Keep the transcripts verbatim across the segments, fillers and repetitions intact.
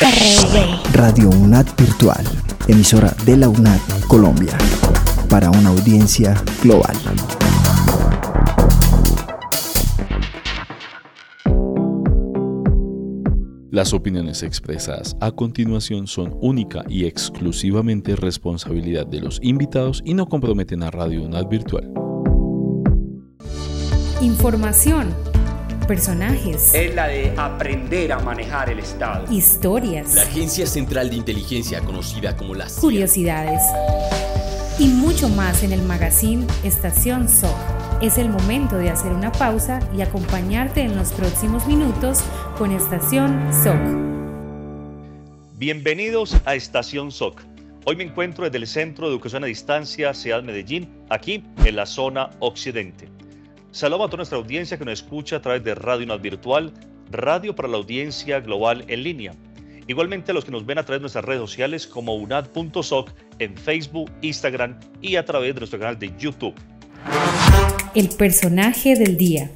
R V. Radio UNAD Virtual, emisora de la UNAD Colombia, para una audiencia global. Las opiniones expresadas a continuación son única y exclusivamente responsabilidad de los invitados y no comprometen a Radio UNAD Virtual. Información, personajes, es la de aprender a manejar el Estado. Historias, la Agencia Central de Inteligencia, conocida como la C I A. Curiosidades y mucho más en el magazine Estación S O C. Es el momento de hacer una pausa y acompañarte en los próximos minutos con Estación S O C. Bienvenidos a Estación S O C. Hoy me encuentro desde el Centro de Educación a Distancia C E A D Medellín, aquí en la zona occidente. Saludos a toda nuestra audiencia que nos escucha a través de Radio UNAD Virtual, radio para la audiencia global en línea. Igualmente a los que nos ven a través de nuestras redes sociales como unad punto soc en Facebook, Instagram y a través de nuestro canal de YouTube. El personaje del día.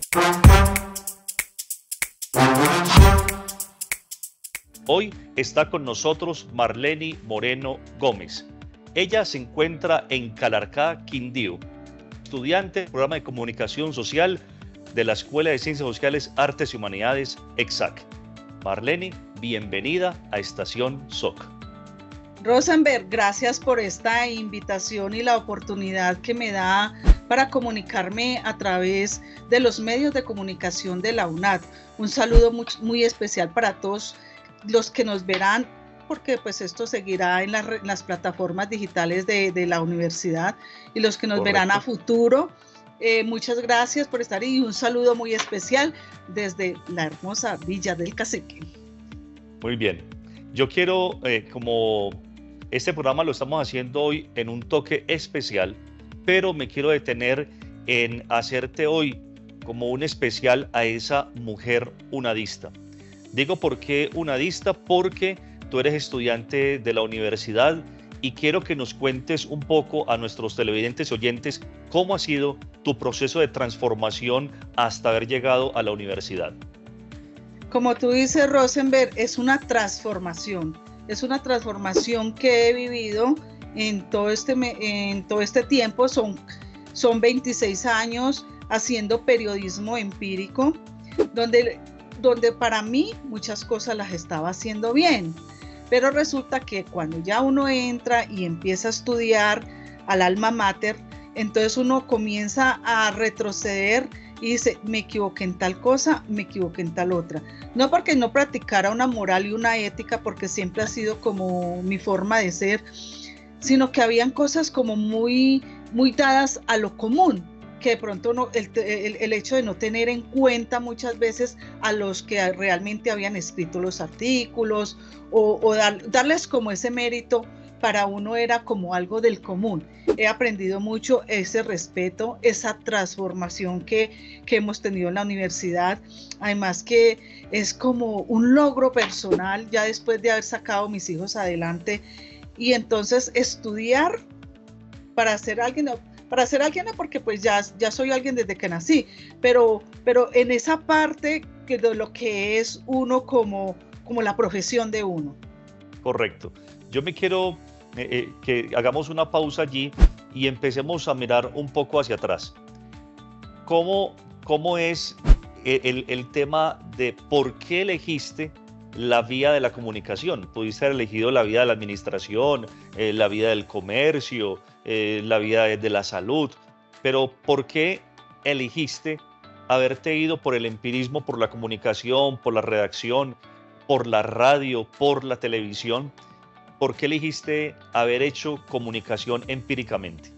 Hoy está con nosotros Marleni Moreno Gómez. Ella se encuentra en Calarcá, Quindío, estudiante del programa de comunicación social de la Escuela de Ciencias Sociales, Artes y Humanidades, EXAC. Marleni, bienvenida a Estación S O C. Rosenberg, gracias por esta invitación y la oportunidad que me da para comunicarme a través de los medios de comunicación de la UNAD. Un saludo muy, muy especial para todos los que nos verán, porque pues esto seguirá en, la, en las plataformas digitales de, de la universidad, y los que nos Correcto. Verán a futuro. Eh, muchas gracias por estar y un saludo muy especial desde la hermosa Villa del Cacique. Muy bien. Yo quiero, eh, como este programa lo estamos haciendo hoy en un toque especial, pero me quiero detener en hacerte hoy como un especial a esa mujer unadista. Digo por qué unadista, porque tú eres estudiante de la universidad y quiero que nos cuentes un poco a nuestros televidentes y oyentes cómo ha sido tu proceso de transformación hasta haber llegado a la universidad. Como tú dices, Rosenberg, es una transformación, es una transformación que he vivido en todo este, en todo este tiempo. Son, son veintiséis años haciendo periodismo empírico, donde, donde para mí muchas cosas las estaba haciendo bien, pero resulta que cuando ya uno entra y empieza a estudiar al alma mater, entonces uno comienza a retroceder y dice, me equivoqué en tal cosa, me equivoqué en tal otra. No porque no practicara una moral y una ética, porque siempre ha sido como mi forma de ser, sino que habían cosas como muy, muy dadas a lo común, que de pronto no, el, el, el hecho de no tener en cuenta muchas veces a los que realmente habían escrito los artículos, o, o dar, darles como ese mérito, para uno era como algo del común. He aprendido mucho ese respeto, esa transformación que, que hemos tenido en la universidad, además que es como un logro personal ya después de haber sacado a mis hijos adelante, y entonces estudiar para ser alguien, para ser alguien no, porque pues ya, ya soy alguien desde que nací, pero, pero en esa parte que de lo que es uno como, como la profesión de uno. Correcto. Yo me quiero Eh, eh, que hagamos una pausa allí y empecemos a mirar un poco hacia atrás. ¿Cómo, cómo es el, el tema de por qué elegiste la vía de la comunicación? Pudiste haber elegido la vía de la administración, eh, la vía del comercio, eh, la vía de, de la salud, pero ¿por qué elegiste haberte ido por el empirismo, por la comunicación, por la redacción, por la radio, por la televisión? ¿Por qué elegiste haber hecho comunicación empíricamente?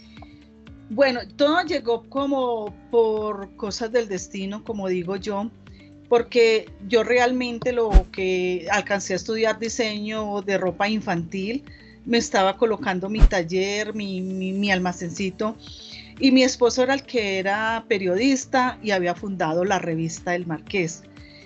Bueno, todo llegó como por cosas del destino, como digo yo, porque yo realmente lo que alcancé a estudiar diseño de ropa infantil, me estaba colocando mi taller, mi, mi, mi almacencito, y mi esposo era el que era periodista y había fundado la revista El Marqués.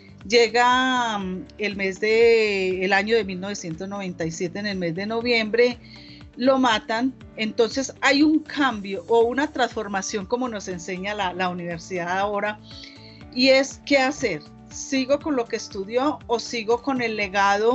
Llega el mes de, el año de mil novecientos noventa y siete, en el mes de noviembre, lo matan. Entonces hay un cambio o una transformación, como nos enseña la, la universidad ahora, y es qué hacer. ¿Sigo con lo que estudió o sigo con el legado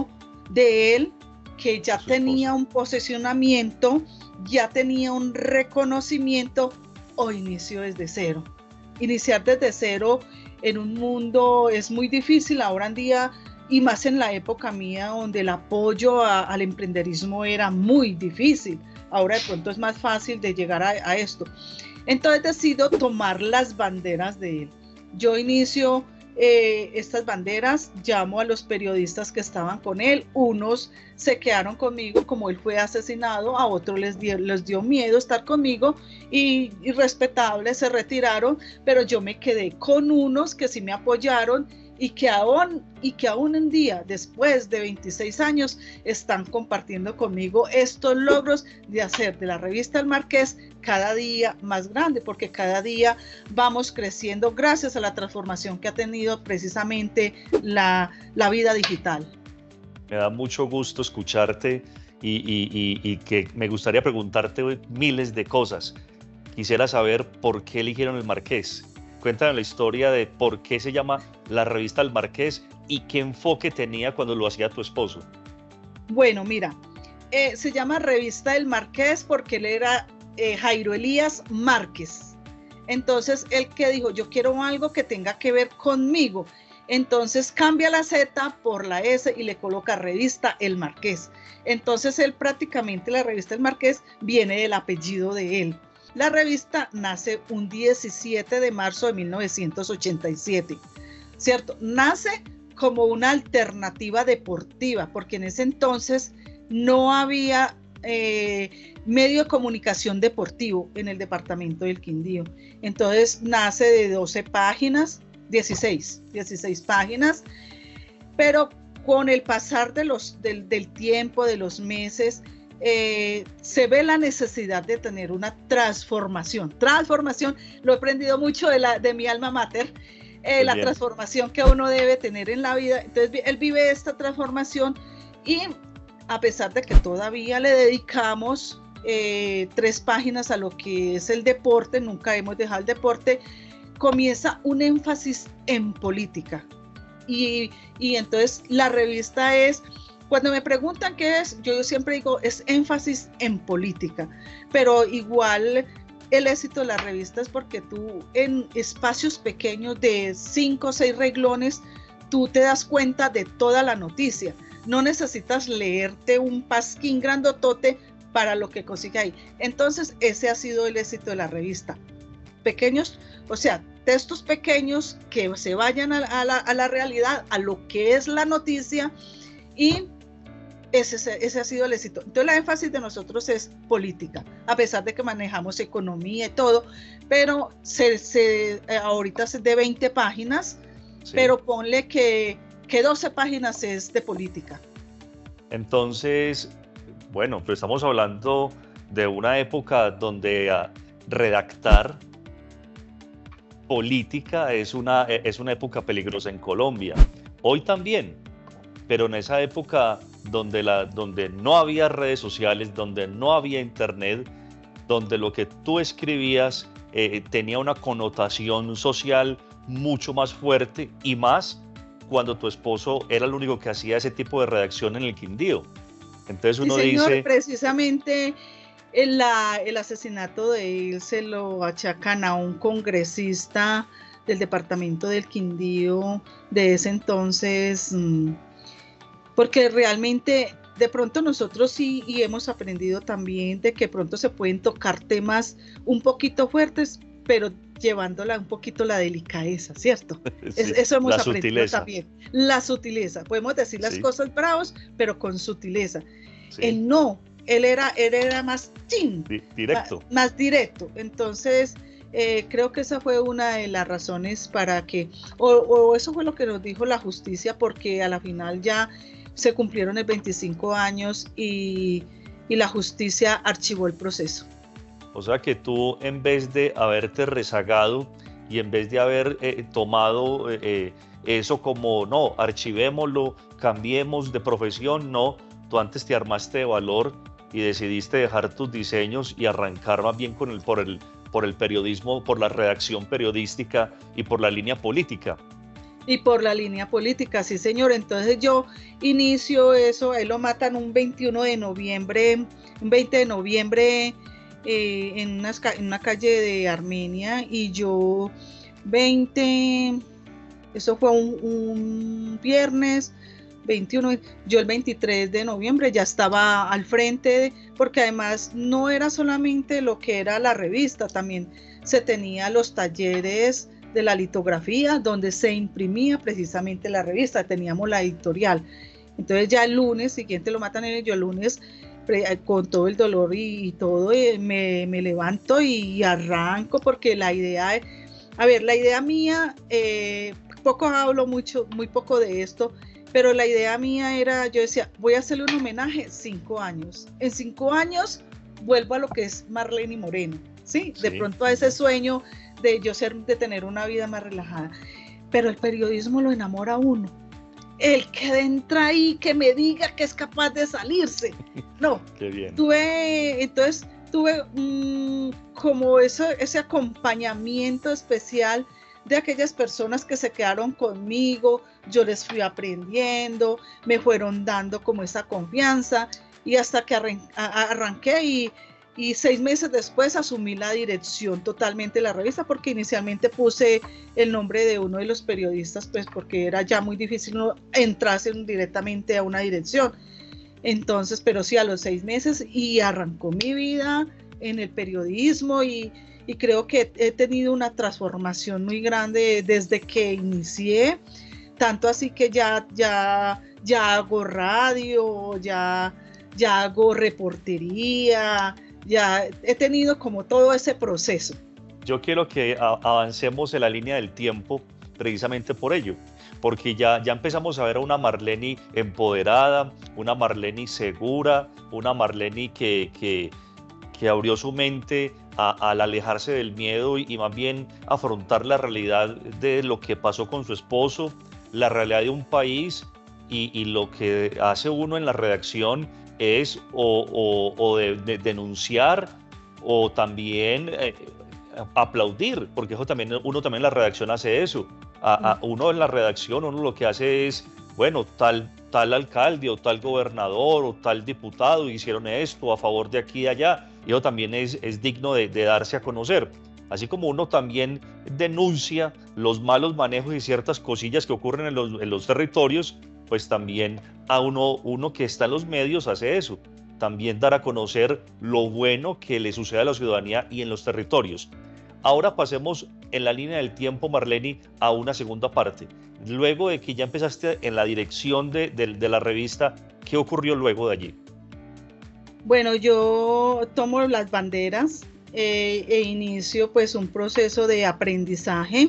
de él, que ya Su tenía esposa. un posicionamiento, ya tenía un reconocimiento, o inicio desde cero. Iniciar desde cero en un mundo es muy difícil ahora en día, y más en la época mía donde el apoyo a, al emprenderismo era muy difícil. Ahora de pronto es más fácil de llegar a, a esto. Entonces decido tomar las banderas de él. Yo inicio eh, estas banderas, llamo a los periodistas que estaban con él, unos se quedaron conmigo, como él fue asesinado, a otros les dio, les dio miedo estar conmigo y, y respetables se retiraron, pero yo me quedé con unos que sí me apoyaron y que aún, y que aún en día, después de veintiséis años, están compartiendo conmigo estos logros de hacer de la revista El Marqués cada día más grande, porque cada día vamos creciendo gracias a la transformación que ha tenido precisamente la, la vida digital. Me da mucho gusto escucharte y, y, y, y que me gustaría preguntarte miles de cosas. Quisiera saber por qué eligieron El Marqués. Cuéntame la historia de por qué se llama la revista El Marqués y qué enfoque tenía cuando lo hacía tu esposo. Bueno, mira, eh, se llama revista El Marqués porque él era eh, Jairo Elías Márquez. Entonces, él que dijo, yo quiero algo que tenga que ver conmigo. Entonces, cambia la Z por la S y le coloca revista El Marqués. Entonces, él prácticamente, la revista El Marqués, viene del apellido de él. La revista nace un diecisiete de marzo de mil novecientos ochenta y siete, ¿cierto? Nace como una alternativa deportiva, porque en ese entonces no había eh, medio de comunicación deportivo en el departamento del Quindío. Entonces nace de doce páginas, dieciséis, dieciséis páginas, pero con el pasar de los, del, del tiempo, de los meses, Eh, se ve la necesidad de tener una transformación. Transformación, lo he aprendido mucho de, la, de mi alma mater, eh, la bien. transformación que uno debe tener en la vida. Entonces, él vive esta transformación y a pesar de que todavía le dedicamos eh, tres páginas a lo que es el deporte, nunca hemos dejado el deporte, comienza un énfasis en política. Y, y entonces la revista es... Cuando me preguntan qué es, yo siempre digo, es énfasis en política, pero igual el éxito de la revista es porque tú en espacios pequeños de cinco o seis renglones, tú te das cuenta de toda la noticia. No necesitas leerte un pasquín grandotote para lo que consigue ahí. Entonces, ese ha sido el éxito de la revista. Pequeños, o sea, textos pequeños que se vayan a, a, la, a la realidad, a lo que es la noticia, y Ese, ese ha sido el éxito. Entonces la énfasis de nosotros es política, a pesar de que manejamos economía y todo, pero se, se, ahorita es de veinte páginas, sí. Pero ponle que, que doce páginas es de política. Entonces, bueno, pues estamos hablando de una época donde uh, redactar política es una, es una época peligrosa en Colombia. Hoy también, pero en esa época donde, la, donde no había redes sociales, donde no había internet, donde lo que tú escribías eh, tenía una connotación social mucho más fuerte, y más cuando tu esposo era el único que hacía ese tipo de redacción en el Quindío. Entonces uno sí, señor, dice... precisamente el, la, el asesinato de él se lo achacan a un congresista del departamento del Quindío de ese entonces... Mmm, porque realmente de pronto nosotros sí y hemos aprendido también de que pronto se pueden tocar temas un poquito fuertes, pero llevándola un poquito la delicadeza, ¿cierto? Sí, es, eso hemos aprendido sutileza. También. La sutileza. Podemos decir las sí. cosas bravos, pero con sutileza. Sí. Él no, él era, él era más chin, directo. Más, más directo. Entonces... Eh, creo que esa fue una de las razones para que, o, o eso fue lo que nos dijo la justicia, porque a la final ya se cumplieron el veinticinco años y, y la justicia archivó el proceso. O sea que tú, en vez de haberte rezagado y en vez de haber eh, tomado eh, eso como, no, archivémoslo, cambiemos de profesión, no, tú antes te armaste de valor y decidiste dejar tus diseños y arrancar más bien con el, por el por el periodismo, por la redacción periodística y por la línea política. Y por la línea política, sí señor. Entonces yo inicio eso, él lo matan un veintiuno de noviembre, un veinte de noviembre eh, en, una, en una calle de Armenia, y yo veinte, eso fue un, un viernes, veintiuno, yo el veintitrés de noviembre ya estaba al frente, porque además no era solamente lo que era la revista, también se tenía los talleres de la litografía, donde se imprimía precisamente la revista, teníamos la editorial. Entonces ya el lunes siguiente lo matan ellos, yo el lunes con todo el dolor y, y todo me, me levanto y, y arranco, porque la idea, a ver, la idea mía, eh, poco hablo, mucho, muy poco de esto, pero la idea mía era, yo decía, voy a hacerle un homenaje cinco años. En cinco años vuelvo a lo que es Marleny Moreno, ¿sí? De sí. pronto a ese sueño de yo ser, de tener una vida más relajada. Pero el periodismo lo enamora a uno. El que entra ahí, que me diga que es capaz de salirse. No. Qué bien. Tuve, entonces, tuve mmm, como eso, ese acompañamiento especial de aquellas personas que se quedaron conmigo, yo les fui aprendiendo, me fueron dando como esa confianza, y hasta que arran arranqué y, y seis meses después asumí la dirección totalmente de la revista, porque inicialmente puse el nombre de uno de los periodistas, pues porque era ya muy difícil no entrarse directamente a una dirección. Entonces, pero sí, a los seis meses, y arrancó mi vida en el periodismo, y y creo que he tenido una transformación muy grande desde que inicié, tanto así que ya, ya, ya hago radio, ya, ya hago reportería, ya he tenido como todo ese proceso. Yo quiero que avancemos en la línea del tiempo precisamente por ello, porque ya, ya empezamos a ver a una Marleny empoderada, una Marleny segura, una Marleny que, que, que abrió su mente A, al alejarse del miedo y, y más bien afrontar la realidad de lo que pasó con su esposo, la realidad de un país, y, y lo que hace uno en la redacción es o, o, o de, de denunciar o también eh, aplaudir, porque eso también, uno también en la redacción hace eso. A, a uno en la redacción, uno lo que hace es, bueno, tal, tal alcalde o tal gobernador o tal diputado hicieron esto a favor de aquí y allá. Y eso también es, es digno de, de darse a conocer. Así como uno también denuncia los malos manejos y ciertas cosillas que ocurren en los, en los territorios, pues también a uno, uno que está en los medios hace eso. También dar a conocer lo bueno que le sucede a la ciudadanía y en los territorios. Ahora pasemos en la línea del tiempo, Marleny, a una segunda parte. Luego de que ya empezaste en la dirección de, de, de la revista, ¿qué ocurrió luego de allí? Bueno, yo tomo las banderas eh, e inicio pues un proceso de aprendizaje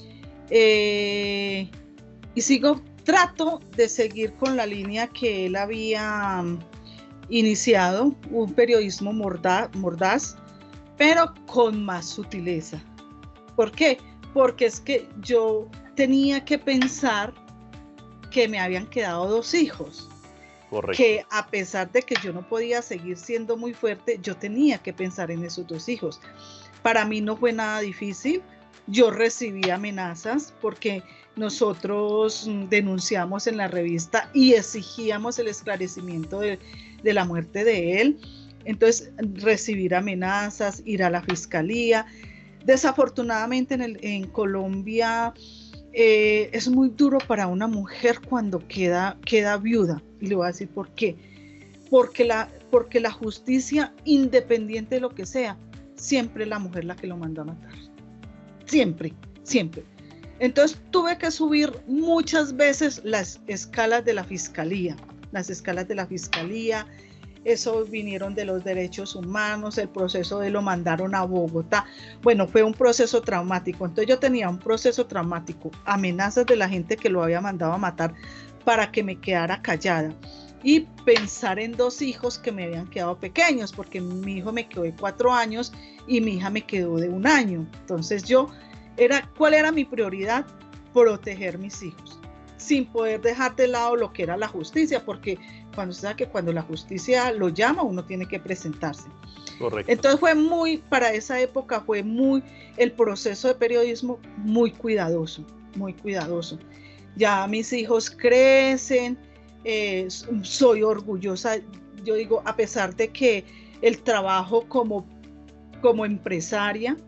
eh, y sigo, trato de seguir con la línea que él había iniciado, un periodismo mordaz, mordaz, pero con más sutileza. ¿Por qué? Porque es que yo tenía que pensar que me habían quedado dos hijos. Correcto. Que a pesar de que yo no podía seguir siendo muy fuerte, yo tenía que pensar en esos dos hijos. Para mí no fue nada difícil. Yo recibí amenazas porque nosotros denunciamos en la revista y exigíamos el esclarecimiento de, de la muerte de él. Entonces, recibir amenazas, ir a la fiscalía. Desafortunadamente en, el, en Colombia eh, es muy duro para una mujer cuando queda, queda viuda. Y le voy a decir por qué. Porque la, porque la justicia, independiente de lo que sea, siempre es la mujer la que lo manda a matar. Siempre, siempre. Entonces tuve que subir muchas veces las escalas de la fiscalía. Las escalas de la fiscalía. Eso vinieron de los derechos humanos, el proceso de lo mandaron a Bogotá. Bueno, fue un proceso traumático. Entonces yo tenía un proceso traumático, amenazas de la gente que lo había mandado a matar para que me quedara callada. Y pensar en dos hijos que me habían quedado pequeños, porque mi hijo me quedó de cuatro años y mi hija me quedó de un año. Entonces yo, era, ¿cuál era mi prioridad? Proteger mis hijos, sin poder dejar de lado lo que era la justicia, porque cuando usted sabe que cuando la justicia lo llama, uno tiene que presentarse. Correcto. Entonces fue muy, para esa época fue muy, el proceso de periodismo muy cuidadoso, muy cuidadoso. ya mis hijos crecen, eh, soy orgullosa, yo digo, a pesar de que el trabajo como, como empresaria,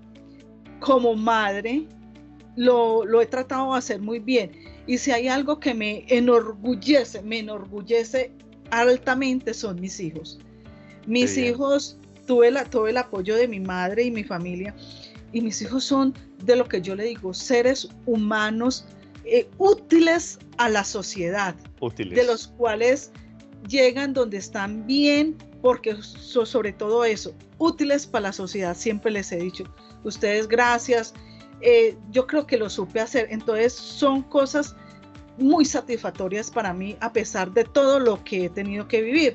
como madre, lo, lo he tratado de hacer muy bien. Y si hay algo que me enorgullece, me enorgullece altamente, son mis hijos. Mis hijos, tuve, la, tuve el apoyo de mi madre y mi familia, y mis hijos son, de lo que yo le digo, seres humanos eh, útiles a la sociedad, útiles. De los cuales llegan donde están bien, porque so, sobre todo eso, útiles para la sociedad, siempre les he dicho, ustedes gracias, eh, yo creo que lo supe hacer, entonces son cosas muy satisfactorias para mí, a pesar de todo lo que he tenido que vivir.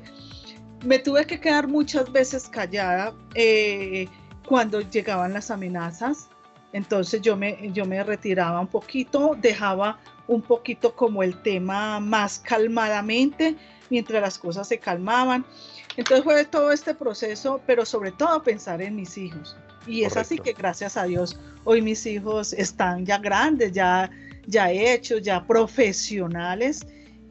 Me tuve que quedar muchas veces callada eh, cuando llegaban las amenazas, entonces yo me, yo me retiraba un poquito, dejaba un poquito como el tema más calmadamente, mientras las cosas se calmaban. Entonces fue todo este proceso, pero sobre todo pensar en mis hijos. Y Correcto. Es así que gracias a Dios, hoy mis hijos están ya grandes, ya, ya hechos, ya profesionales,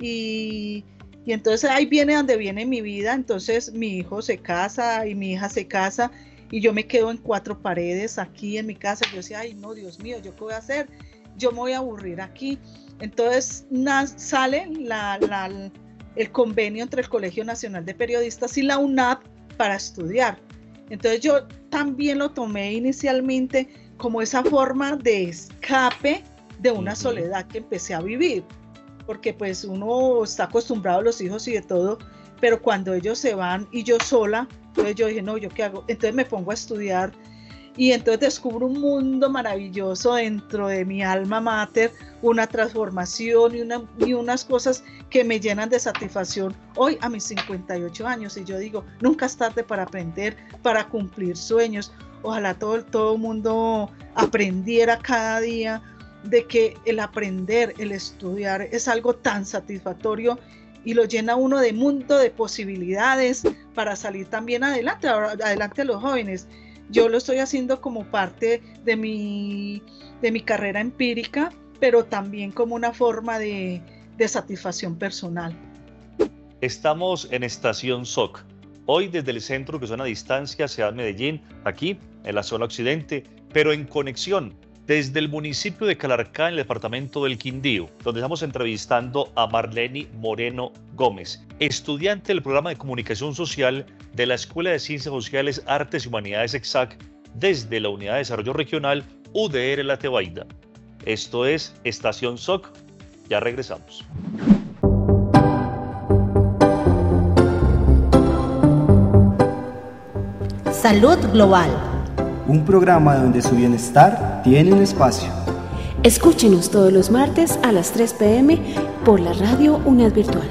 y... Y entonces ahí viene donde viene mi vida, entonces mi hijo se casa y mi hija se casa y yo me quedo en cuatro paredes aquí en mi casa. Yo decía, ay no, Dios mío, ¿yo qué voy a hacer? Yo me voy a aburrir aquí. Entonces na, sale la, la, el convenio entre el Colegio Nacional de Periodistas y la U N A P para estudiar. Entonces yo también lo tomé inicialmente como esa forma de escape de una uh-huh. soledad que empecé a vivir. Porque pues uno está acostumbrado a los hijos y de todo, pero cuando ellos se van y yo sola, entonces yo dije, no, ¿yo qué hago? Entonces me pongo a estudiar y entonces descubro un mundo maravilloso dentro de mi alma mater, una transformación y, una, y unas cosas que me llenan de satisfacción hoy a mis cincuenta y ocho años, y yo digo, nunca es tarde para aprender, para cumplir sueños. Ojalá todo el todo mundo aprendiera cada día de que el aprender, el estudiar es algo tan satisfactorio y lo llena uno de mundo de posibilidades para salir también adelante, adelante a los jóvenes. Yo lo estoy haciendo como parte de mi, de mi carrera empírica, pero también como una forma de, de satisfacción personal. Estamos en Estación S O C, hoy desde el Centro que Zona Distancia, Ciudad Medellín, aquí en la zona occidente, pero en conexión desde el municipio de Calarcá, en el departamento del Quindío, donde estamos entrevistando a Marleny Moreno Gómez, estudiante del programa de Comunicación Social de la Escuela de Ciencias Sociales, Artes y Humanidades EXAC, desde la Unidad de Desarrollo Regional U D R La Tebaida. Esto es Estación S O C, ya regresamos. Salud Global. Un programa donde su bienestar tiene un espacio. Escúchenos todos los martes a las tres pe eme por la radio UNAD Virtual.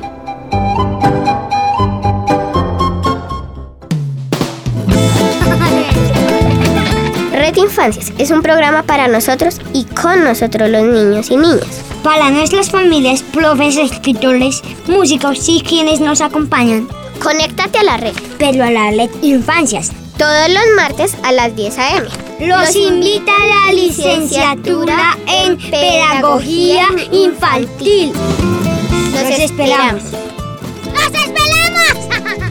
Red Infancias es un programa para nosotros y con nosotros los niños y niñas. Para nuestras familias, profes, escritores, músicos y quienes nos acompañan. Conéctate a la red. Pero a la Red Infancias. Todos los martes a las diez a eme. Los invita a la licenciatura en Pedagogía Infantil. Los esperamos. ¡Los esperamos!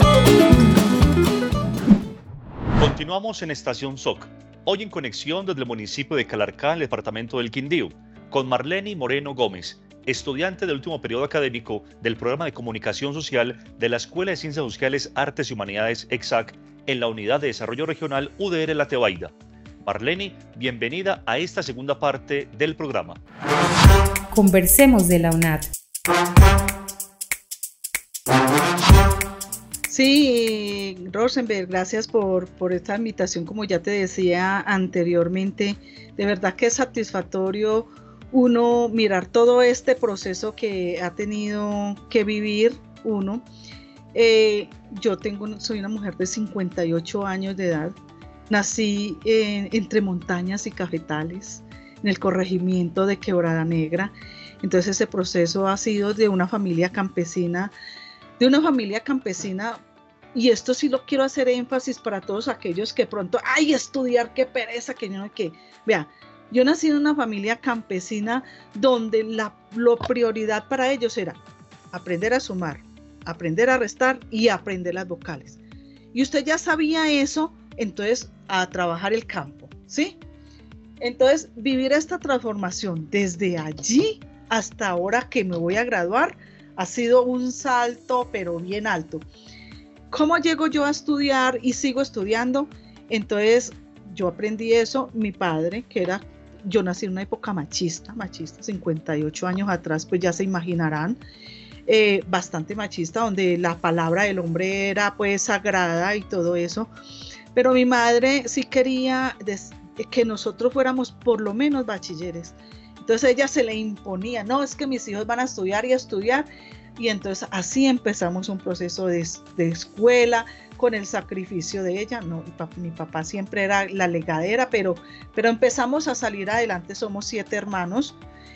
Continuamos en Estación S O C, hoy en conexión desde el municipio de Calarcá, en el departamento del Quindío, con Marleny Moreno Gómez, estudiante del último periodo académico del programa de Comunicación Social de la Escuela de Ciencias Sociales, Artes y Humanidades EXAC, en la Unidad de Desarrollo Regional U D R La Tebaida. Marleny, bienvenida a esta segunda parte del programa. Conversemos de la UNAD. Sí, Rosenberg, gracias por, por esta invitación. Como ya te decía anteriormente, de verdad que es satisfactorio uno mirar todo este proceso que ha tenido que vivir uno. Eh, yo tengo, soy una mujer de cincuenta y ocho años de edad, nací en, entre montañas y cafetales, en el corregimiento de Quebrada Negra. Entonces ese proceso ha sido de una familia campesina, de una familia campesina, y esto sí lo quiero hacer énfasis para todos aquellos que pronto, ay, estudiar, qué pereza, que no, que, vea, Yo nací en una familia campesina donde la, la prioridad para ellos era aprender a sumar, aprender a restar y aprender las vocales. Y usted ya sabía eso, entonces a trabajar el campo, ¿sí? Entonces vivir esta transformación desde allí hasta ahora que me voy a graduar ha sido un salto pero bien alto. ¿Cómo llego yo a estudiar y sigo estudiando? Entonces yo aprendí eso, mi padre, que era, yo nací en una época machista, machista, cincuenta y ocho años atrás, pues ya se imaginarán, eh, bastante machista, donde la palabra del hombre era pues sagrada y todo eso, pero mi madre sí quería des- que nosotros fuéramos por lo menos bachilleres. Entonces ella se le imponía, no, es que mis hijos van a estudiar y a estudiar, y entonces así empezamos un proceso de, de escuela, con el sacrificio de ella. No, mi papá, mi papá siempre era la legadera, pero, pero empezamos a salir adelante, somos siete hermanos,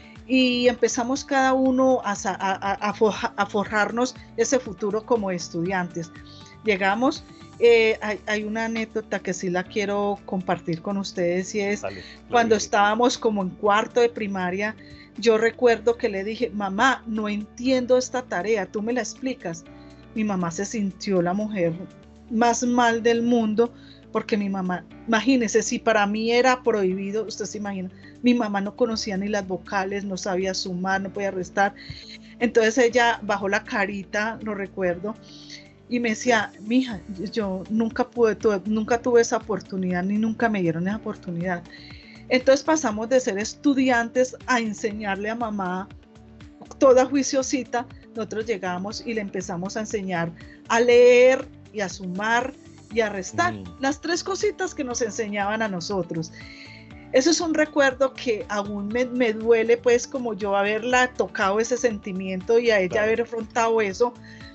y empezamos cada uno a, a, a, forja, a forjarnos ese futuro como estudiantes. Llegamos, eh, hay, hay una anécdota que sí la quiero compartir con ustedes, y es Dale, cuando dije. estábamos como en cuarto de primaria, yo recuerdo que le dije, mamá, no entiendo esta tarea, tú me la explicas. Mi mamá se sintió la mujer más mal del mundo, porque mi mamá, imagínese, si para mí era prohibido, usted se imagina, mi mamá no conocía ni las vocales, no sabía sumar, no podía restar. Entonces ella bajó la carita, lo recuerdo, y me decía, mija, yo nunca pude, tuve, nunca tuve esa oportunidad, ni nunca me dieron esa oportunidad. Entonces pasamos de ser estudiantes a enseñarle a mamá, toda juiciosita. Nosotros llegamos y le empezamos a enseñar a leer y a sumar y a restar, mm. las tres cositas que nos enseñaban a nosotros. Eso es un recuerdo que aún me, me duele, pues, como yo haberla tocado ese sentimiento y a ella claro. haber afrontado eso,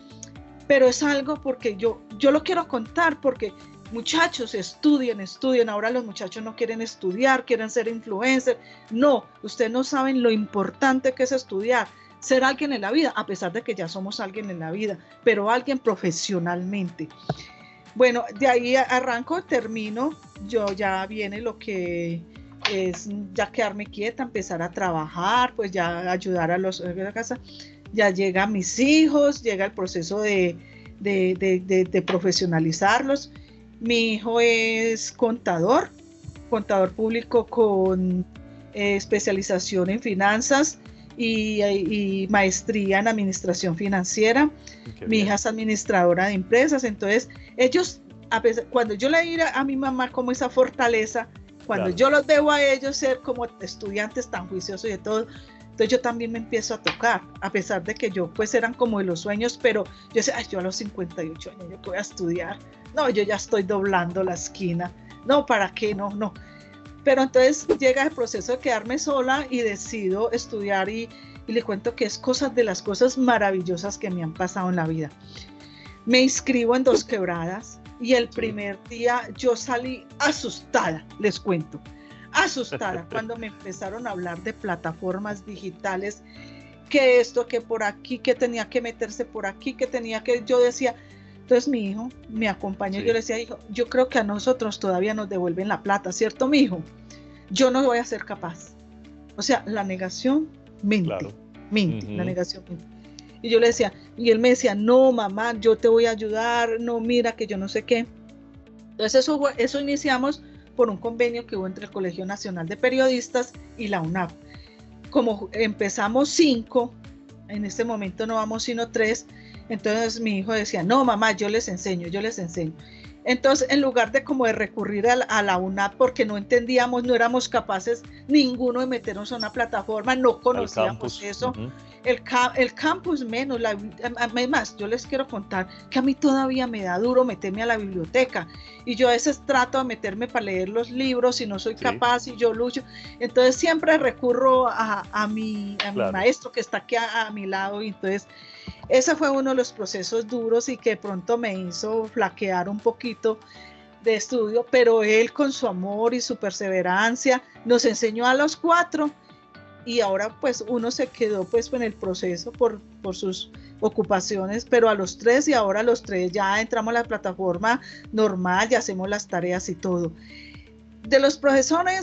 pero es algo porque yo, yo lo quiero contar, porque muchachos, estudien, estudien. Ahora los muchachos no quieren estudiar, quieren ser influencers. No, ustedes no saben lo importante que es estudiar, ser alguien en la vida, a pesar de que ya somos alguien en la vida, pero alguien profesionalmente. Bueno, de ahí arranco, termino, yo ya viene lo que es ya quedarme quieta, empezar a trabajar, pues ya ayudar a los de la casa, ya llegan mis hijos, llega el proceso de, de, de, de, de profesionalizarlos. Mi hijo es contador, contador público con eh, especialización en finanzas y, y maestría en administración financiera. Qué mi bien. Hija es administradora de empresas. Entonces ellos, a pesar, cuando yo le digo a mi mamá como esa fortaleza, cuando claro. yo los veo a ellos ser como estudiantes tan juiciosos y de todo, entonces yo también me empiezo a tocar, a pesar de que yo pues eran como de los sueños, pero yo sé, ay, yo a los cincuenta y ocho años yo voy a estudiar, no, yo ya estoy doblando la esquina, no, ¿para qué? No, no. Pero entonces llega el proceso de quedarme sola y decido estudiar y, y le cuento que es cosas de las cosas maravillosas que me han pasado en la vida. Me inscribo en Dos Quebradas y el primer día yo salí asustada, les cuento. Asustada cuando me empezaron a hablar de plataformas digitales, que esto, que por aquí, que tenía que meterse por aquí, que tenía que, yo decía, entonces mi hijo me acompañó, sí. Yo le decía, hijo, yo creo que a nosotros todavía nos devuelven la plata, ¿cierto, mi hijo? Yo no voy a ser capaz. O sea, la negación mente, claro. mente, uh-huh. la negación mente. Y yo le decía, y él me decía, no, mamá, yo te voy a ayudar, no, mira, que yo no sé qué. Entonces eso, eso iniciamos por un convenio que hubo entre el Colegio Nacional de Periodistas y la UNAP. Como empezamos cinco, en este momento no vamos sino tres, entonces mi hijo decía, no mamá, yo les enseño, yo les enseño. Entonces, en lugar de como de recurrir a la, a la UNAP porque no entendíamos, no éramos capaces ninguno de meternos a una plataforma, no conocíamos eso, uh-huh. el, el campus menos, la, además yo les quiero contar que a mí todavía me da duro meterme a la biblioteca y yo a veces trato de meterme para leer los libros y no soy sí. capaz y yo lucho, entonces siempre recurro a, a, mi, a claro. mi maestro que está aquí a, a mi lado y entonces ese fue uno de los procesos duros y que de pronto me hizo flaquear un poquito de estudio, pero él con su amor y su perseverancia nos enseñó a los cuatro y ahora pues uno se quedó pues en el proceso por, por sus ocupaciones, pero a los tres y ahora los tres ya entramos a la plataforma normal y hacemos las tareas y todo. De los profesores,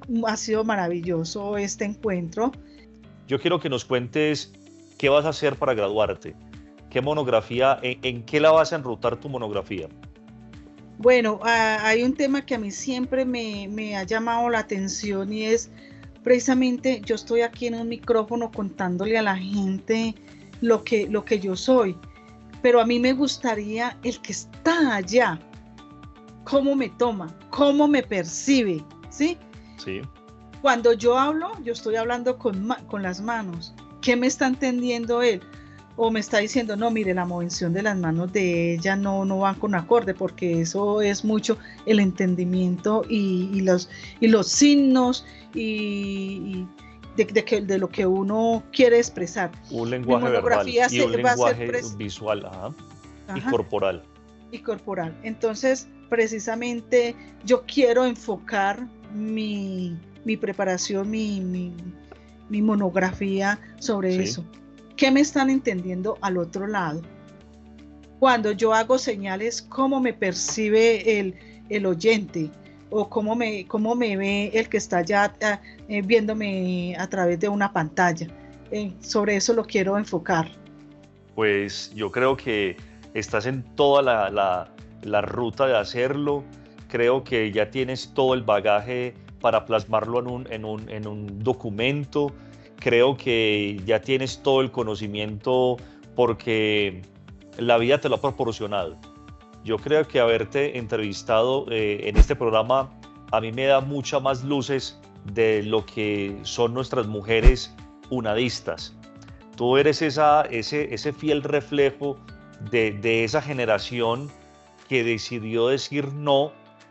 ha sido maravilloso este encuentro. Yo quiero que nos cuentes qué vas a hacer para graduarte, qué monografía, en, en qué la vas a enrutar tu monografía. Bueno, uh, hay un tema que a mí siempre me, me ha llamado la atención y es precisamente yo estoy aquí en un micrófono contándole a la gente lo que, lo que yo soy, pero a mí me gustaría el que está allá, cómo me toma, cómo me percibe, ¿sí? Sí. Cuando yo hablo, yo estoy hablando con, con las manos. ¿Qué me está entendiendo él? O me está diciendo, no, mire, la movención de las manos de ella no, no van con acorde, porque eso es mucho el entendimiento y, y, los, y los signos y, y de, de, que, de lo que uno quiere expresar. Un lenguaje verbal y se, un lenguaje pres- visual ajá, ajá, y corporal. Y corporal. Entonces, precisamente, yo quiero enfocar mi, mi preparación, mi, mi, mi monografía sobre sí. eso. ¿Qué me están entendiendo al otro lado? Cuando yo hago señales, ¿cómo me percibe el, el oyente? ¿O cómo me, cómo me ve el que está ya eh, viéndome a través de una pantalla? Eh, sobre eso lo quiero enfocar. Pues yo creo que estás en toda la, la, la ruta de hacerlo. Creo que ya tienes todo el bagaje para plasmarlo en un, en un, en un documento. Creo que ya tienes todo el conocimiento porque la vida te lo ha proporcionado. Yo creo que haberte entrevistado eh, en este programa a mí me da muchas más luces de lo que son nuestras mujeres unadistas. Tú eres esa, ese, ese fiel reflejo de, de esa generación que decidió decir no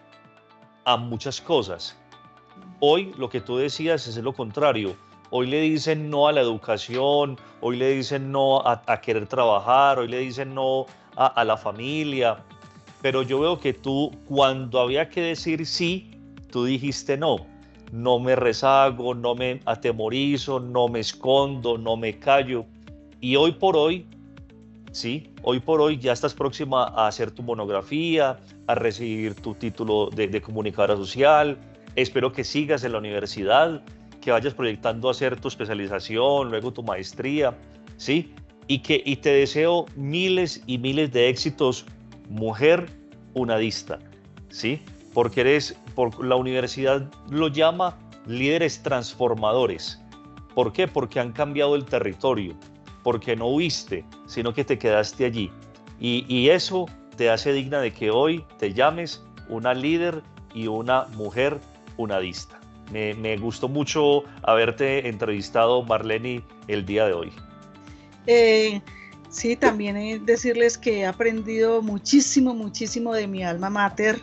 a muchas cosas. Hoy lo que tú decías es lo contrario. Hoy le dicen no a la educación, hoy le dicen no a, a querer trabajar, hoy le dicen no a, a la familia. Pero yo veo que tú, cuando había que decir sí, tú dijiste no. No me rezago, no me atemorizo, no me escondo, no me callo. Y hoy por hoy, sí, hoy por hoy ya estás próxima a hacer tu monografía, a recibir tu título de, de comunicadora social. Espero que sigas en la universidad, que vayas proyectando hacer tu especialización, luego tu maestría, ¿sí? Y, que, y te deseo miles y miles de éxitos, mujer unadista, ¿sí? Porque eres, por, la universidad lo llama líderes transformadores. ¿Por qué? Porque han cambiado el territorio, porque no huiste, sino que te quedaste allí. Y, y eso te hace digna de que hoy te llames una líder y una mujer unadista. Me, me gustó mucho haberte entrevistado, Marleny, el día de hoy. Eh, sí, también eh, decirles que he aprendido muchísimo, muchísimo de mi alma mater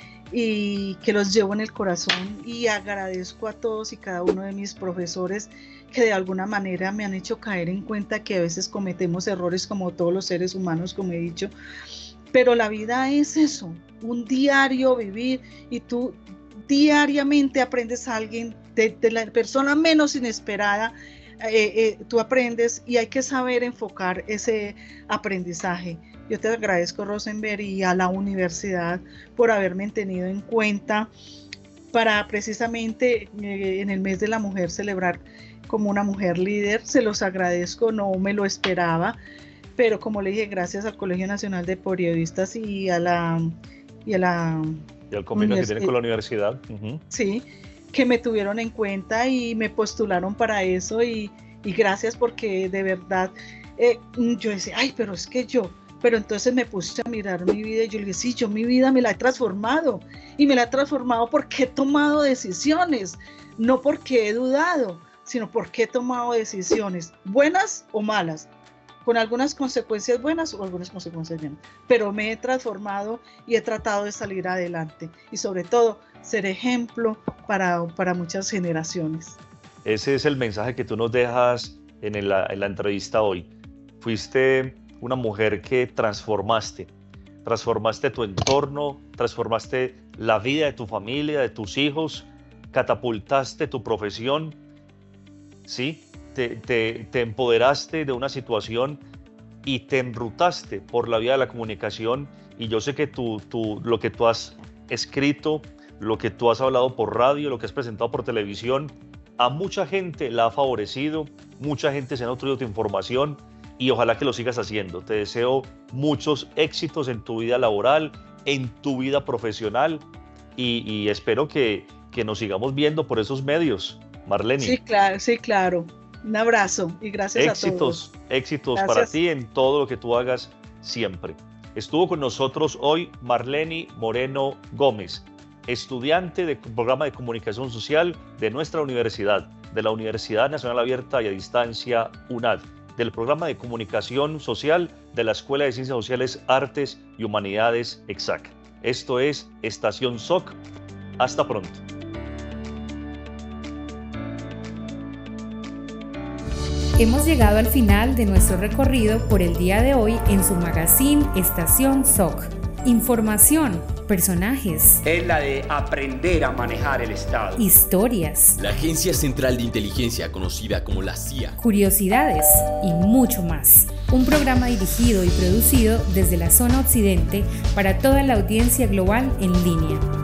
y que los llevo en el corazón, y agradezco a todos y cada uno de mis profesores que de alguna manera me han hecho caer en cuenta que a veces cometemos errores como todos los seres humanos, como he dicho, pero la vida es eso, un diario vivir, y tú diariamente aprendes a alguien, de, de la persona menos inesperada, eh, eh, tú aprendes, y hay que saber enfocar ese aprendizaje. Yo te agradezco, Rosenberg, y a la universidad por haberme tenido en cuenta para precisamente eh, en el mes de la mujer celebrar como una mujer líder. Se los agradezco, no me lo esperaba, pero como le dije, gracias al Colegio Nacional de Periodistas y a la... Y a la y al convenio que tienen con la universidad. Uh-huh. Sí, que me tuvieron en cuenta y me postularon para eso, y, y gracias, porque de verdad eh, yo decía, ay, pero es que yo, pero entonces me puse a mirar mi vida y yo le dije, sí, yo mi vida me la he transformado, y me la he transformado porque he tomado decisiones, no porque he dudado, sino porque he tomado decisiones, buenas o malas, con algunas consecuencias buenas o algunas consecuencias buenas, pero me he transformado y he tratado de salir adelante, y sobre todo ser ejemplo para, para muchas generaciones. Ese es el mensaje que tú nos dejas en la, en la entrevista hoy. Fuiste una mujer que transformaste, transformaste tu entorno, transformaste la vida de tu familia, de tus hijos, catapultaste tu profesión, ¿sí? Te, te, te empoderaste de una situación y te enrutaste por la vía de la comunicación, y yo sé que tú, tú, lo que tú has escrito lo que tú has hablado por radio, lo que has presentado por televisión, a mucha gente la ha favorecido, mucha gente se ha nutrido tu información y ojalá que lo sigas haciendo. Te deseo muchos éxitos en tu vida laboral, en tu vida profesional y, y espero que, que nos sigamos viendo por esos medios, Marleni. Sí, claro, sí, claro. Un abrazo y gracias éxitos, a todos. Éxitos Gracias. para ti en todo lo que tú hagas siempre. Estuvo con nosotros hoy Marleni Moreno Gómez, estudiante del programa de comunicación social de nuestra universidad, de la Universidad Nacional Abierta y a Distancia UNAD, del programa de comunicación social de la Escuela de Ciencias Sociales, Artes y Humanidades EXAC. Esto es Estación S O C. Hasta pronto. Hemos llegado al final de nuestro recorrido por el día de hoy en su magazine Estación S O C. Información, personajes. Es la de aprender a manejar el Estado. Historias. La Agencia Central de Inteligencia, conocida como la C I A. Curiosidades y mucho más. Un programa dirigido y producido desde la zona occidente para toda la audiencia global en línea.